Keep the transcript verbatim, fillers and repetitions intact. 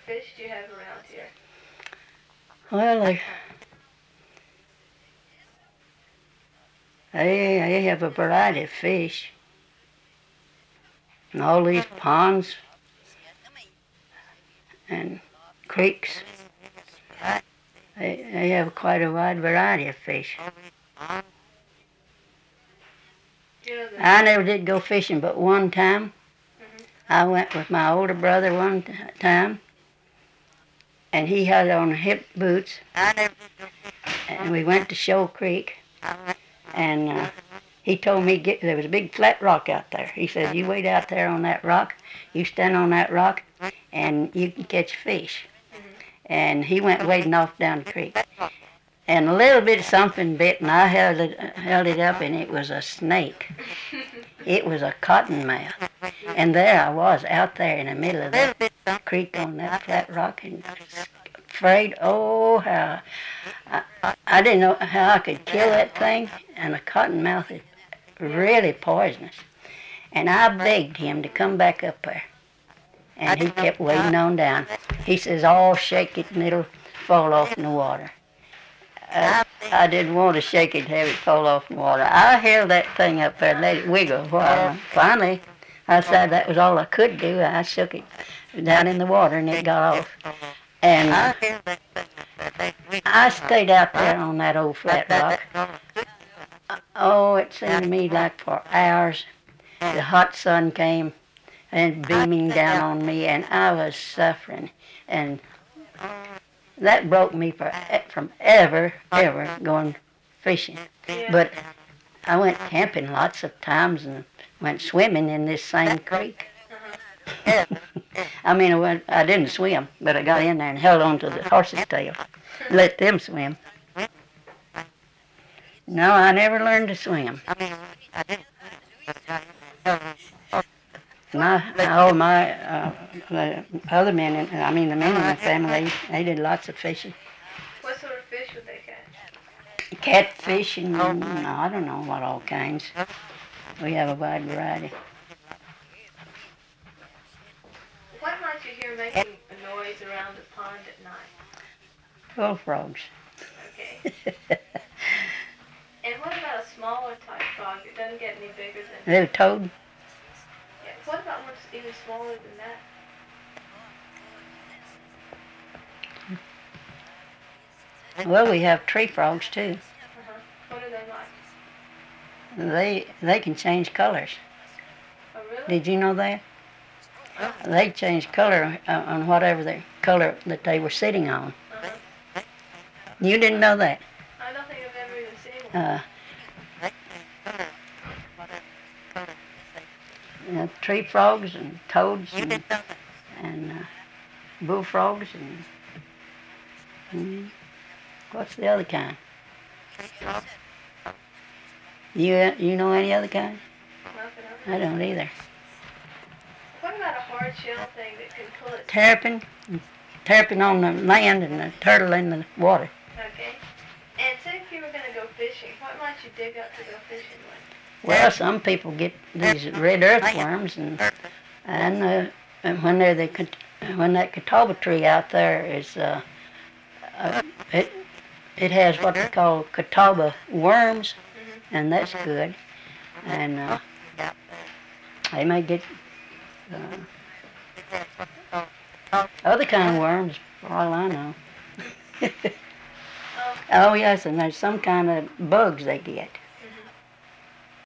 fish do you have around here? Well, they, they, they have a variety of fish. And all these ponds and creeks, they, they have quite a wide variety of fish. Do you know the I never did go fishing but one time. Mhm. I went with my older brother one t- time, and he had on hip boots, and we went to Shoal Creek, and uh, he told me get, there was a big flat rock out there. He said, you wait out there on that rock, you stand on that rock, and you can catch fish. Mhm. And he went wading off down the creek. And a little bit of something bit, and I held it, held it up, and it was a snake. It was a cottonmouth. And there I was out there in the middle of that creek on that flat rock, and afraid, oh, how I, I didn't know how I could kill that thing, and a cottonmouth is really poisonous. And I begged him to come back up there, and he kept wading on down. He says, "I'll shake it and it'll fall off in the water." Uh, I didn't want to shake it and have it fall off in the water. I held that thing up there and let it wiggle a while. And finally, I decided that was all I could do. I shook it down in the water and it got off. And uh, I stayed out there on that old flat rock. Oh, it seemed to me like for hours. The hot sun came and beaming down on me, and I was suffering. And that broke me for, from ever, ever going fishing. Yeah. But I went camping lots of times and went swimming in this same creek. Uh-huh. I mean, I, went, I didn't swim, but I got in there and held on to the horse's tail, let them swim. No, I never learned to swim. My, all my uh, the other men, in, I mean the men in the family, they, they did lots of fishing. What sort of fish would they catch? Catfish and I don't know what all kinds. We have a wide variety. What might you hear making a noise around the pond at night? Bullfrogs. Okay. And what about a smaller type frog that doesn't get any bigger than... Little toad. Yeah. What about one that's even smaller than that? Well, we have tree frogs too. Uh-huh. What are they like? They they can change colors. Oh, really? Did you know that? They change color uh, on whatever the color that they were sitting on. Uh-huh. You didn't know that? I don't think I've ever even seen one. Uh, you know, tree frogs and toads and, and uh, bullfrogs and mm, what's the other kind? You you know any other kind? Nothing else. I don't either. What about a hard shell thing that can pull its... Terrapin, terrapin on the land and a turtle in the water. Okay. And say if you were going to go fishing, what might you dig up to go fishing with? Well, some people get these red earthworms, and and, uh, and when they're the cat- when that catawba tree out there is uh, uh, it it has what they call catawba worms, Mm-hmm. and that's good. And uh, they may get uh, other kind of worms, for all I know. Oh, Oh yes, and there's some kind of bugs they get.